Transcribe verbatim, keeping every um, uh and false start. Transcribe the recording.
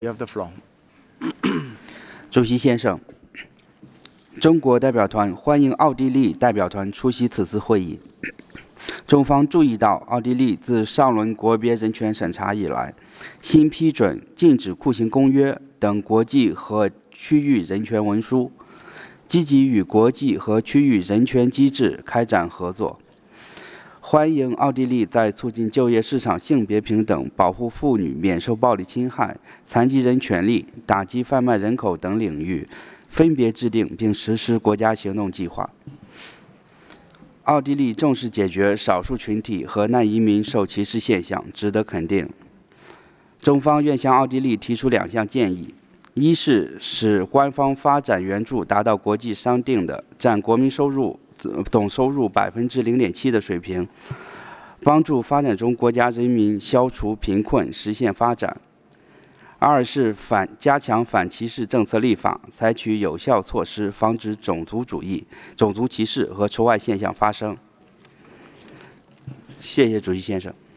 You have the floor. 主席先生，中国代表团欢迎奥地利代表团出席此次会议。中方注意到，奥地利自上轮国别人权审查以来，新批准《禁止酷刑公约》等国际和区域人权文书，积极与国际和区域人权机制开展合作。欢迎奥地利在促进就业市场性别平等、保护妇女免受暴力侵害、残疾人权利、打击贩卖人口等领域分别制定并实施国家行动计划。奥地利重视解决少数群体和难移民受歧视现象，值得肯定。中方愿向奥地利提出两项建议：一是使官方发展援助达到国际商定的占国民收入总收入百分之零点七的水平，帮助发展中国家人民消除贫困，实现发展；二是反加强反歧视政策立法，采取有效措施，防止种族主义、种族歧视和除外现象发生。谢谢主席先生。